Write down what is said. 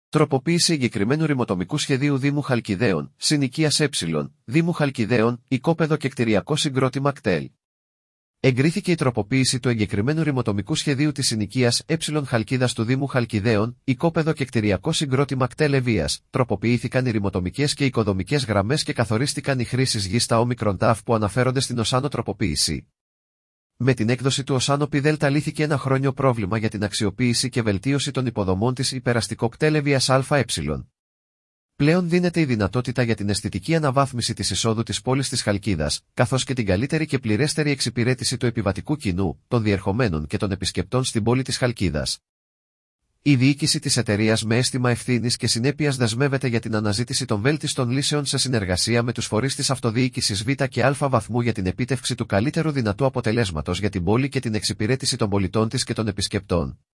Τροποποίηση εγκεκριμένου ρημοτομικού σχεδίου Δήμου Χαλκιδαίων, συνοικίας Ε, Δήμου Χαλκιδαίων, οικόπεδο και κτηριακό συγκρότημα κτέλ. Εγκρίθηκε η τροποποίηση του εγκεκριμένου ρημοτομικού σχεδίου της συνοικίας Ε Χαλκίδας του Δήμου Χαλκιδαίων, οικόπεδο και κτηριακό συγκρότημα κτέλ Ευβοίας. Τροποποιήθηκαν οι ρημοτομικές και οικοδομικές γραμμές και καθορίστηκαν οι χρήσεις γης στα όμικρον τάφ που αναφέρονται στην οσάνο τροποποίηση. Με την έκδοση του οσάνο ΠΔ λύθηκε ένα χρόνιο πρόβλημα για την αξιοποίηση και βελτίωση των υποδομών της υπεραστικό κτέλ Ευβοίας ΑΕ. Πλέον δίνεται η δυνατότητα για την αισθητική αναβάθμιση της εισόδου της πόλης της Χαλκίδας, καθώς και την καλύτερη και πληρέστερη εξυπηρέτηση του επιβατικού κοινού, των διερχομένων και των επισκεπτών στην πόλη της Χαλκίδας. Η διοίκηση της εταιρείας με αίσθημα ευθύνης και συνέπειας δεσμεύεται για την αναζήτηση των βέλτιστων λύσεων σε συνεργασία με τους φορείς της αυτοδιοίκησης Β και Α βαθμού για την επίτευξη του καλύτερου δυνατού αποτελέσματος για την πόλη και την εξυπηρέτηση των πολιτών της και των επισκεπτών.